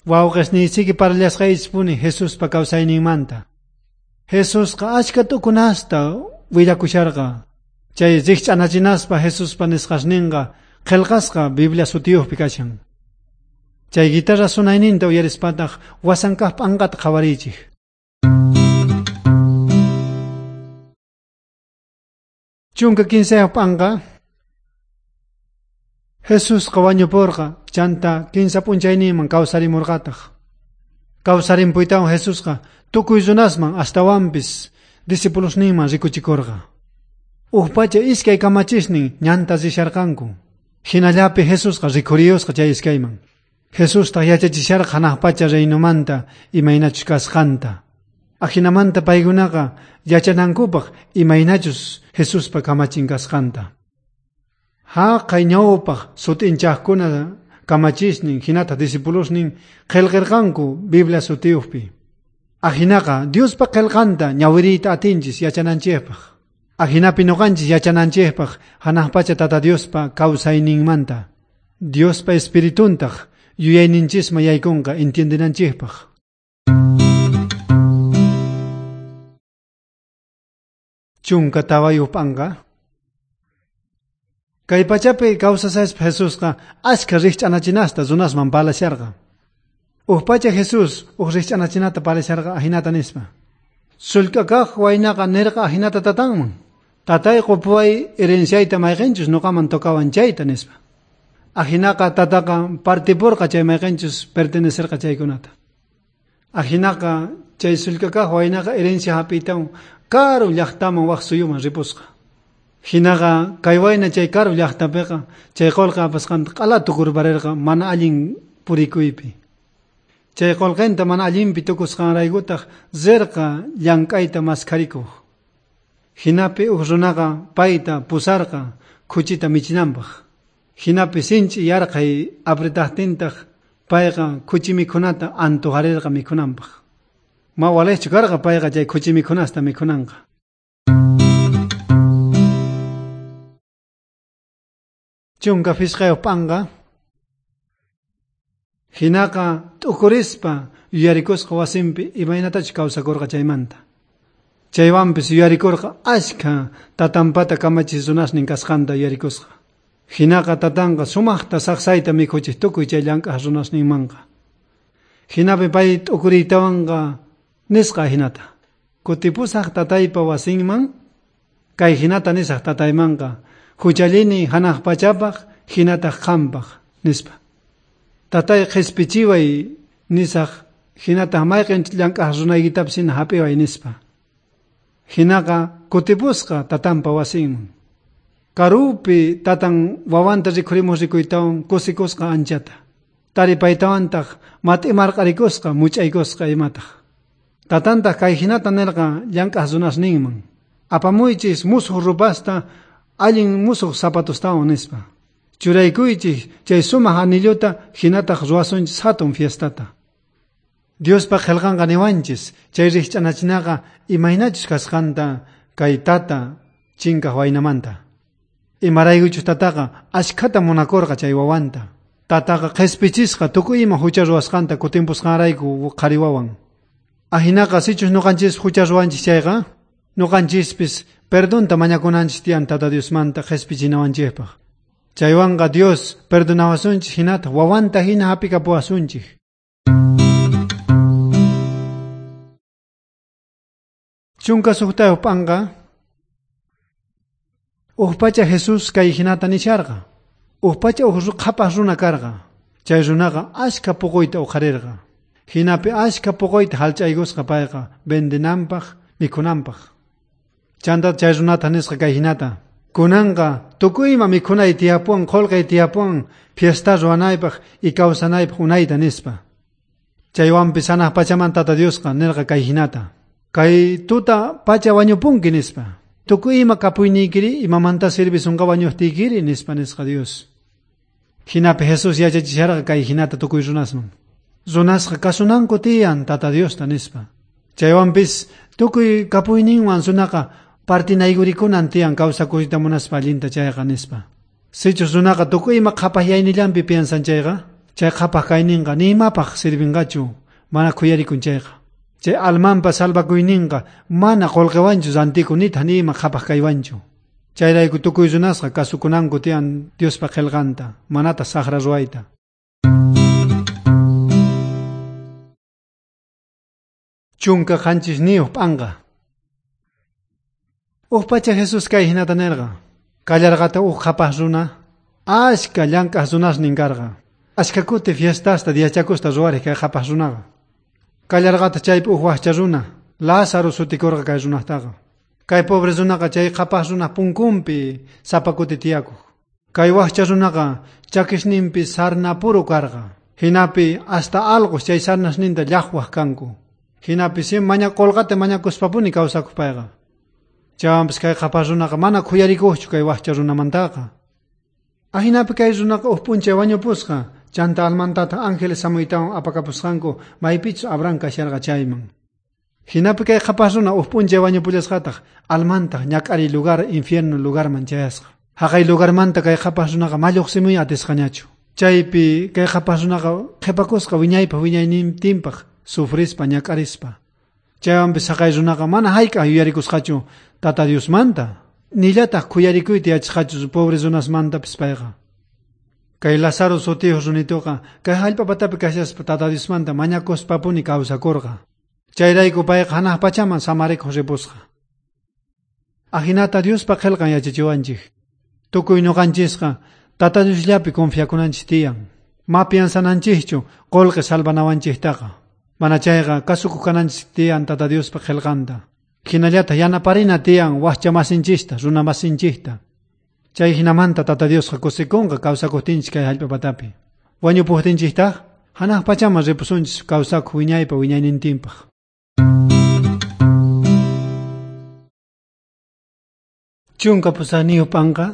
Wawqasnichiki parlasqaychikpuni Jesuspa kawsayninmanta. Jesusqa achka tukunasta willakusharqa. Chay riqch'anachinaspa Jesuspa nisqasninqa qillqasqa Biblia sutiyuqpi kashan. Chay guitarra sunayninta uyarispataq wasankaq p'anqata qhawarichik. Chunka 15 p'anqa Jesusqa wañupurqa chanta 15 p'unchayninman kawsarimurqataq. Kawsarimpuytawan Jesusqa tukuy runasman astawanpis discipulusninman rikuchikurqa. Pacha iskay kamachisnin ñanta risharqanku. Hinallapi Jesusqa rikuriyusqa chay iskayman. Jesusta yachachisharqa hanaq pacha reynumanta imaynachus kasqanta. Ajinamanta paykunaqa yachanankupaq imaynachus Jesuspa kamachin kasqanta. Haqay ñawpaq sutinchaqkuna kamachisnin hinata discipulusnin qillqirqanku Biblia sutiyuqpi. Ajinaqa Diospa qillqanta ñawiriyta atinchis yachananchikpaq. Ajinapi nuqanchis yachananchikpaq hanaq pacha Tata Diospa kawsayninmanta. Diospa espirituntaq yuyayninchisma yaykunqa entiendinanchikpaq. Chunka tawayuq p'anqa kay pachapi kawsasayaspa Jesusqa ashka riqch'anachinasta runasman palasharqa. Pacha Jesus riqch'anachinata palasharqa ajinata nispa. Sullk'akaq waynaqa nirqa ajinata tatanman. Tatay qupway herenciayta mayqinchus nuqaman tokawan chayta nispa. Ajinaqa tataqa partipurqa chay mayqinchus pertenecerqa chaykunata. Ajinaqa chay sullk'akaq waynaqa herencia hapiytawan karu llaqtaman waq suyuman ripusqa. Hinaqa kay wayna chay karu llaqtapiqa chay qolqa apasqanta q'ala tukurparirqa mana allin purikuypi. Chay qolqinta mana allinpi tukusqanraykutaq zirqa llank'ayta maskarikuq. Hinapi runaqa payta pusarqa kuchita michinanpaq. Hinapi sinchi yarqay apretaqtintaq payqa kuchi mikhunata antojarirqa mikhunanpaq. Ma walechchu karqa payqa chay kuchi mikhunasta mikhunanqa. Chunka fisqayuq p'anqa hinaqa t'ukurispa yuyarikusqa wasinpi imaynatachu kawsakurqa chaymanta. Chaywanpis yuyarikurqa ashka tatanpata kamachis runasnin kasqanta yuyarikusqa. Hinaqa tatanqa sumaqta saqsayta mikhuchis tukuy chay llank'aq runasninmanqa. Hinapi pay t'ukuriytawanqa nisqa hinata. Kutipusaq tataypa wasinman kay hinata nisaq tataymanqa huchallini hanaq pachapaq hinataq qampaq nispa. Tatay qhispichiway nisaq hinataq mayqinch llank'aq runaykitapis hina hapiway nispa. Hinaqa kutipusqa tatanpa wasinman. Karupi tatan wawanta rikhurimuq rikuytawan kusikusqa anchata. Taripaytawantaq mat'imarqarikusqa much'aykusqa imataq. Tatantaq kay hinata nirqa llank'aq runasninman. Apamuychis musuq rupasta allin musuq zapatustawan nispa. Churaykuychis chay sumaq anilluta hinataq ruwasunchis hatun fiestata. Diospa qillqanqa niwanchis chay riqch'anachinaqa imaynachus kasqanta kay tata chinkaq waynamanta. Imaraykuchus tataqa ashkata munakurqa chay wawanta. Tataqa qhispichisqa tukuy ima hucha ruwasqanta kutimpusqanrayku qhariwawan. Ajinaqa sichus nuqanchis hucha ruwanchis chayqa nuqanchispis perdonta mañakunanchis tiyan Tata Diosmanta qhispichinawanchikpaq. Chaywanqa Dios perdonawasunchis hinata wawanta hina hapikapuwasunchik. Chunka suqtayuq p'anqa pacha Jesus kay hinata nisharqa. Pacha qhapaq runa karqa. Chay runaqa ashka puquyta uqarirqa. Hinapi ashka puquyta halch'aykusqa payqa vendinanpaq mikhunanpaq. Chanta chay runata nisqa kay hinata. Kunanqa tukuyma mikhunay tiyapuwan qolqay tiyapuwan fiesta ruwanaypaq y kawsanaypaq unayta nispa. Chaywanpis hanaq pachamanta Tata Diosqa nirqa kay hinata. Kay tuta pacha wañupunki nispa. Tukuyma kapuyniykiri imamanta servisunqa wañuqtiykiri nispa nisqa Dios. Hinapi Jesus yachachisharqa kay hinata tukuy runasman. Runasqa kasunanku tiyan Tata Diosta nispa. Chaywanpis tukuy kapuyninwan runaqa partinaykurikunan tiyan kawsakuyta munaspa allinta chayqa nispa. Sichus runaqa tukuyma qhapayaynillanpi piensan chayqa Chay qhapaq kayninqa nimapaq sirvinqachu mana khuyarikunchayqa. Chay almanpa salvakuyninqa mana qolqiwanchu santiku nitaq nima qhapaq kaywanchu. Chayrayku tukuy runasqa kasukunanku tiyan Diospa qillqanta, manata saqra ruwayta. Chunka qanchis niyuq p'anqa. Pacha Jesus kay hinata nirqa. Kallarqata qhapaq runa, ashka llank'aq runasnin karqa. Ashka kuti fiestasta diachakusta ruwariq kay qhapaq runaqa. Kallarqata chaypi waqcha runa, Lázaro sutikurqa kay runaqtaqa. Kay pobre runaqa chay qhapaq runa punkunpi sapakuti tiyakuq. Kay waqcha runaqa chakishninpi sarnapuru karqa. Hinapi hasta alqus chay sarnasninta llaqwaq kanku. Hinapi sim mañakolqata mañakuspapuni kawsakuq payqa. Chawanpis kay qhapaq runaqa mana khuyarikuqchu kay waqcha runamantaqa. Ahinapi kay runaqa puncha wañupusqa, chanta almantata ángeles samuytawan apakapusqanku maypichu Abraham kasharqa chayman. Hinapi kay qhapaq runa puncha wañupullasqataq almanta ñak'ari lugar infierno lugarman chayasqa. Haqay lugarmanta kay qhapaq runaqa malluqsimuy atisqañachu. Chaypi kay qhapaq runaqa qhipakusqa wiñaypaq wiñaynintinpaq sufrispa ñak'arispa. Chaywanpis haqay runaqa mana hayk'aq yuyarikusqachu Tata Diosmanta. Nillataq khuyarikuyta yachisqachu pobre runasmantapis payqa. Kay Lázaro sutiyuq runituqa kay hallp'apatapi kashaspa Tata Diosmanta mañakuspapuni kawsakurqa. Chayrayku payqa hanaq pachaman samarikuq ripusqa. Ahinata Diospa qillqan yachachiwanchik. Tukuy nuqanchisqa Tata Diosllapi confiakunanchis tiyan. Ma piensananchikchu qolqi salvanawanchiktaqa. Mana chayqa kasukuq kananchis tiyan Tata Diospa qillqanta. Hinallata yanaparina tiyan waqcha masinchista, runa masinchista. Chay hinamanta Tata Diosqa kusikunqa kawsakuqtinchis kay hallp'apatapi. Wañupuqtinchiktaq hanaq pachaman ripusunchis kawsakuq wiñaypa wiñaynintinpaq. Chunka pusaniyuq p'anqa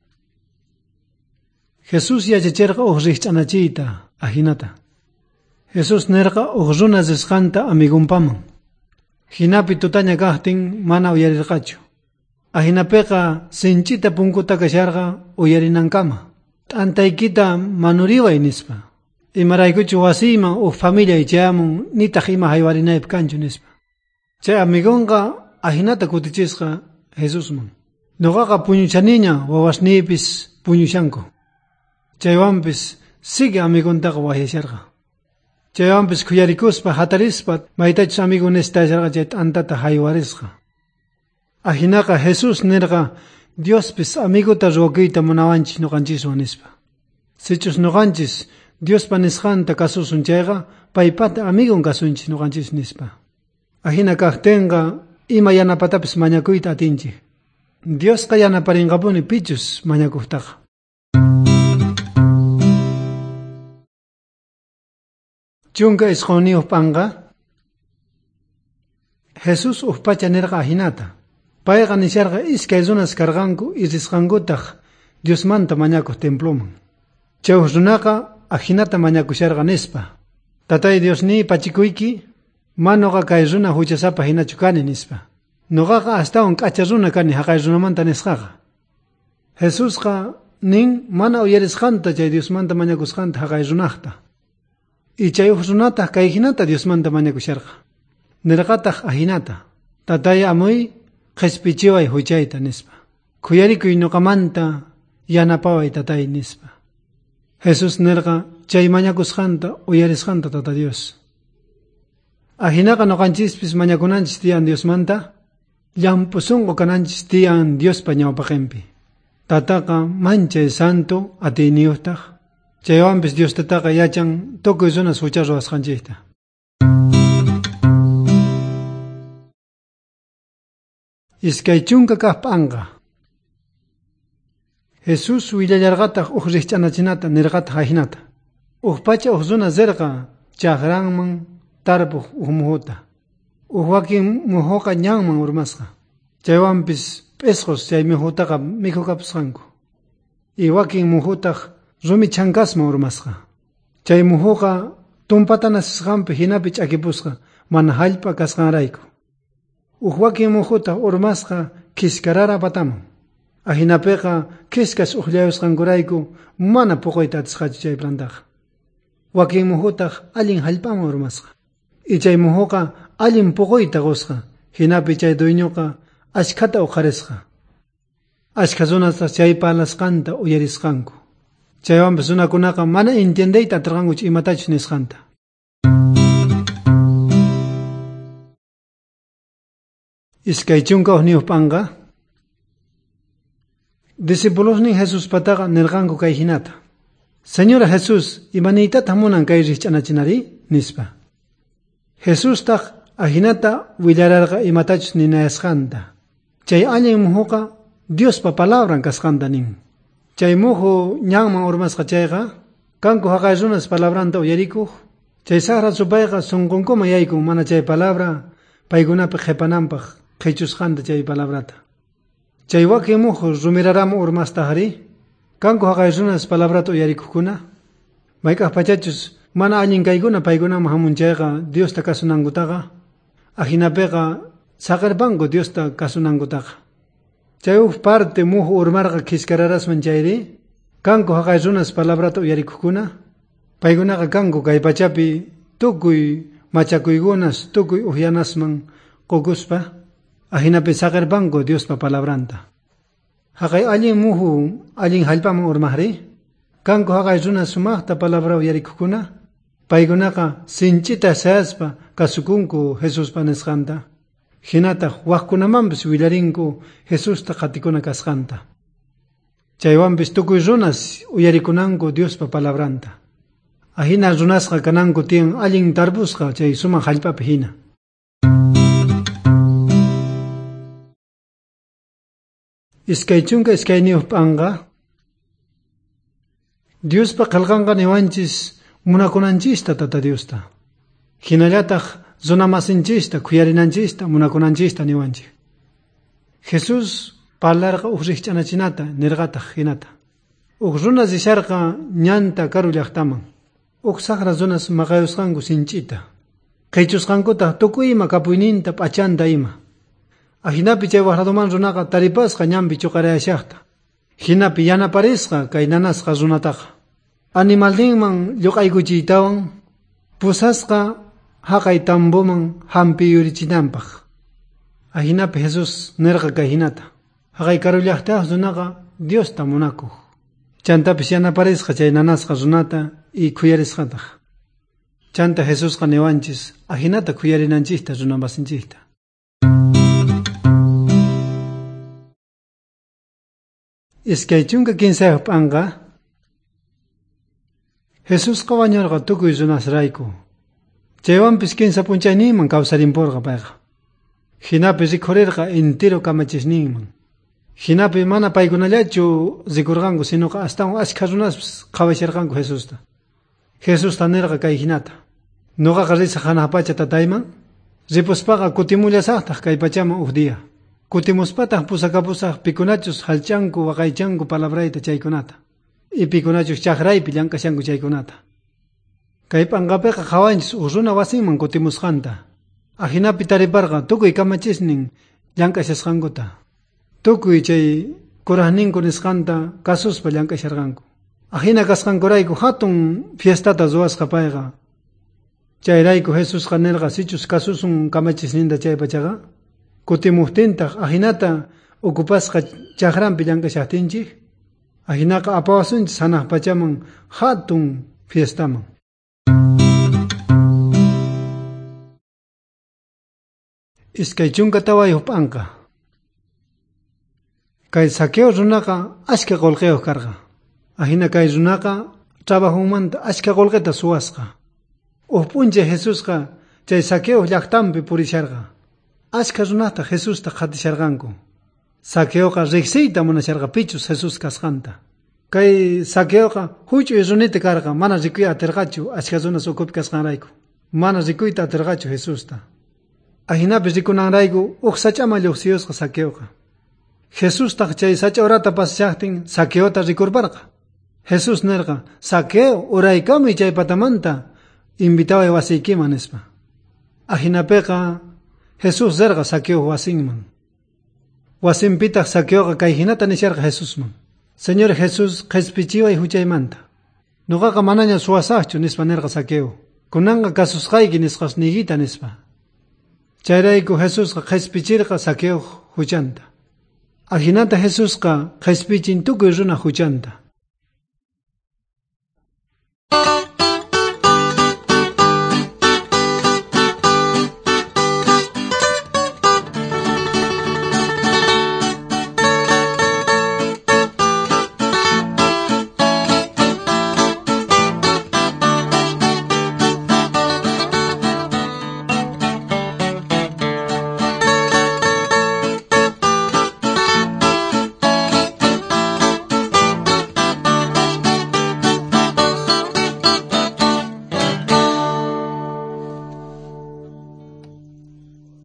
Jesus yachachirqa riqch'anachiyta ahinata. Jesus nirqa runa risqanta amigunpaman. Hinapi tutaña kaqtin mana uyarirqachu. Ahinapiqa sinchita punkuta kasharqa uyarinankama. T'antaykita manuriway nispa. Imaraykuchu wasiyman familia ichayamun nitaq ima haywarinaypi kanchu nispa. Chay amigunqa ahinata kutichisqa Jesusman. Nuqaqa puñuchaniña wawasniypis puñushanku. Chaywanpis sigue amiguntaqa wahyasharqa. Chaywanpis khuyarikuspa hatarispa maytachus amigo nistasharqa chay t'antata haywarisqa. Ahinaqa Jesus nirqa Diospis amiguta ruwakuyta munawanchis nuqanchiswan nispa. Sichus nuqanchis Diospa nisqanta kasusun chayqa paypata amigun kasunchis nuqanchis nispa. Ahina kaqtinqa ima yanapatapis mañakuyta atinchik. Diosqa yanaparinqapuni pichus mañakuqtaqa. Chunka isquniyuq p'anqa Jesus pacha nirqa ahinata. Payqa nisharqa iskay runas karqanku y risqankutaq Diosmanta mañakuq temploman. Chayuq runaqa ahinata mañakusharqa nispa. Tatay Diosní pachikuyki, manuqa kay runa huchasapa hinachu kani nispa. Nuqaqa astawan k'acha runa kani haqay runamanta nisqaqa. Jesusqa nin mana uyarisqanta chay Diosmanta mañakusqanta haqay runaqta. Y chayuq runataq kay hinata Diosmanta mañakusharqa. Nirqataq ahinata. Tatay amuy qhispichiway huchayta nispa. Khuyarikuy nuqamanta yanapaway tatay nispa. Jesus nirqa chay mañakusqanta uyarisqanta Tata Dios. Ahinaqa nuqanchispis mañakunanchis tiyan Diosmanta, llampusunqu kananchis tiyan Diospa ñawpaqinpi. Tataqa manchay santo atiniyuqtaq. Chaywanpis Diostataqa yachan tukuy runas hucha ruwasqanchikta. Iskay chunka kaq p'anqa. Jesus willallarqataq riqch'anachinata nirqataq ahinata. Pacha runa zirqa chaqranman tarpuq muhuta. Wakin muhuqa ñanman urmasqa. Chaywanpis p'isqus chay muhutaqa mikhukapusqanku. Y wakin muhutaq rumi chankasman urmasqa. Chay muhuqa tumpata nasisqanpi hinapi ch'akipusqa mana hallp'a kasqanrayku. Wakin muhutaq urmasqa kiskarara pataman. Ahinapiqa kiskas uqllayusqankurayku mana puquyta atisqachu chay plantaqa. wakin muhutaq allin hallp'aman urmasqa. Chay muhuqa allin puquyta qusqa, hinapi chay dueñoqa ashkhata uqarisqa. Ashkha runataq chay palasqanta uyarisqanku. Chaywanpis runakunaqa mana entiendeyta atirqankuchu imatachus nisqanta. Iskay chunka uqniyuqpanqa discípulosnin Jesús pataqa nirqanku kay hinata. Señora Jesús, imaniytataq munan kay rikch'anachinari? Nispa. Jesús taq ahinata willararqa imatachus ninayasqanta. Chay allin muhuqa Diospa palabran kasqanta nin. Chay muhu ñanman urmasqa chayqa, kanku haqay runas palabranta uyarikuq, chay saqra supayqa sunqunkuma yaykun mana chay palabra paykunapi qhipananpaq qhichusqanta chay palabrata. Chay wakin muhu rumirarama urmastaqari, kanku haqay runas palabrata uyarikuqkuna, maykaq pachachus mana allin kaykuna paykunaman hamun chayqa Diosta kasunankutaqa, ahinapiqa saqirpanku Diosta kasunankutaqa. Chay parte muhu urmarqa kiskararasman chayri, kanku haqay runas palabrata uyarikuqkuna, paykunaqa kanku kay pachapi tukuy machakuykunas, tukuy uyanasman qukuspa, ahinapi saqirpanku Diospa palabranta. Haqay allin muhu allin hallp'aman urmaqri, kanku haqay runas sumaqta palabra uyarikuqkuna, paykunaqa sinchita sayaspa kasukunku Jesuspa nisqanta. Hinataq waqkunamanpis willarinku Jesusta qatikuna kasqanta. Chaywanpis tukuy runas uyarikunanku Diospa palabranta. Ahina runasqa kananku tiyan allin tarbusqa chay suman hallp'api hina. Iskay chunka iskayniyuqpanqa Diospa qalqanqa niwanchis munakunanchista tata Diosta. Hinallataq runamasinchista, kuyarinanchista, munakunanchista niwanchik. Jesús parlarqa uq rikch'anachinata nirqataq hinata. Uq runa risharqa ñanta karu llaqtaman. Uq saqra runas maqayusqanku sinchita. Qhichusqankutaq tukuyma kapuyninta p'achanta ima. Ahinapi chay waqraduman runaqa taripasqa ñampi chuqarayashaqta. Hinapi yanaparisqa kay nanasqa runataqa. Animaldinman lluq'aykuchiytawan pusasqa haqay tamboman hampi yurichinanpaq. Ahinapi Jesús nirqa kay hinata. Haqay karullaqtaq runaqa Diosta munakuq. Chantapis yanaparisqa chay nanasqa runata y kuyarisqataq. Chanta Jesusqa niwanchis ahinata kuyarinanchista runamasinchista. Iskay chunka kinsayuqpanqa Jesusqa wañurqa tukuy runasrayku. Chaywanpis kinsa punchayniyman kawsarimpurqa payqa. Hinapi rikhurirqa entero kamachisninman. Hinapi mana paykunallachu rikurqanku sinuqa astawan ashkha runaspas qhawasharqanku Jesusta. Jesusta nirqa kay hinata. Nuqaqa risaq hanaq pacha tatayman, ripuspaqa kutimullasaqtaq kay pachaman uq dia. Kutimuspataq pusakapusaq pikunachus halchanku waqaychanku palabrayta chaykunata. Y pikunachus chaqraypi llank'ashanku chaykunata. Kay p'anqapiqa qawanchis uq runa wasinman kutimusqanta. Ahinapi tariparqa tukuy kamachisnin llank'ashasqankuta. Tukuy chay kuraqninku nisqanta kasuspa llank'asharqanku. Ahina kasqankurayku hatun fiestata ruwasqa payqa. Chayrayku Jesusqa nirqa sichus kasusun kamachisninta chay pachaqa. Kutimuqtintaq ahinata ukupasqa chaqranpi llank'ashaqtinchik. Ahinaqa apawasunchis hanaq pachaman hatun fiestaman. Iskay chunka tawayuqpanqa kay Zaqueo runaqa ashka qullqiyuq karqa. Ahina kay runaqa trabajumanta ashka qullqita suwasqa. Uq p'unchay Jesusqa chay Zaqueo llaqtanpi purisharqa. Ashka runata Jesusta qatisharqanku. Zaqueoqa riqsiyta munasharqa pichus Jesus kasqanta. Kay Zaqueoqa huch'uy runita karqa mana rikuy atirqachu ashka runas ukupi kasqanrayku. Mana rikuyta atirqachu Jesusta. Ahinapi rikunanrayku uq sach'ama lluqsiyusqa Zaqueoqa. Jesustaq chay sach'urata pasachaqtin Zaqueota rikurparqa. Jesus nirqa, Zaqueo uraykamuy chay patamanta invitaway wasiykiman nispa. Ahinapiqa Jesus zerqa Zaqueo wasinman. Wasinpitaq Zaqueoqa kay hinata nisharqa Jesusman. Señor Jesus qhispichiway huchaymanta. Nuqaqa manaña suwasaqchu nispa nirqa Zaqueo. Kunanqa kasusqayki nisqas nigita nispa. Chayrayku Jesusqa qhispichirqa Zaqueo huchanta. Ahinata Jesusqa qhispichin tukuy runa huchanta.